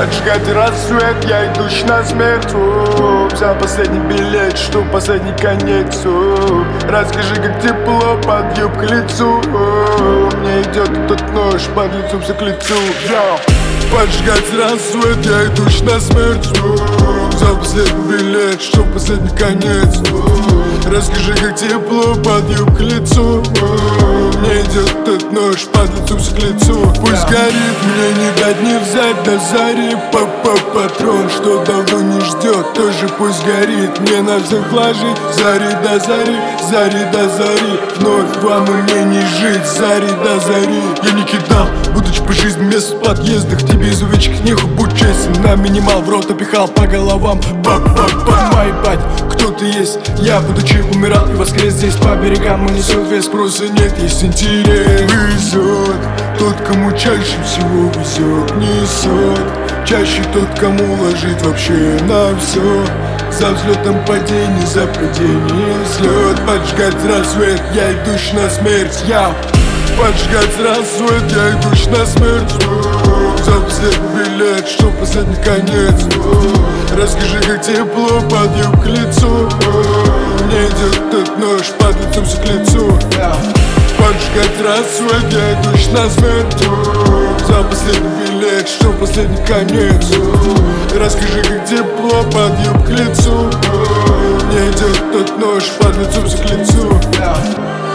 Поджигать рассвет, я идущий на смерть. Взял последний билет, что последний конец. Расскажи, как тепло под юбкой лицу. Мне идет этот нож под лицом все к лицу. Поджигать рассвет, я идущий на смерть. Взял последний билет, что последний конец. Расскажи, как тепло под юбкой лицу. Мне идет этот нож под лицом все к лицу. Пусть горит, мне не дать не взять до зари. Патрон, что давно не ждет, тоже пусть горит. Мне на всех ложить, зари до зари, зари до зари. Вновь вам и мне не жить, зари до зари. Я не кидал, будучи по жизни мест в подъездах. Тебе из увечек нехуй, будь честен. На минимал в рот опихал по головам. Май бать, кто ты есть? Я, будучи умирал и воскрес здесь по берегам. Унесет вес, спроса нет, есть интерес. Везет тот, кому чаще всего везет. Несет чаще тот, кому ложит вообще на все. За взлетом падений, за падение взлет. Поджигать рассвет, я идущий на смерть. Я поджигать рассвет, я идущий на смерть. Взял последний билет, что последний конец. Расскажи, как тепло под юбкой лицу. Мне идет этот нож под лицом все к лицу. Поджигать рассвет, я идущий на смерть. Взял последний билет, что последний конец. Расскажи, как тепло под юбкой лицу. Мне идет этот нож под лицом все к лицу.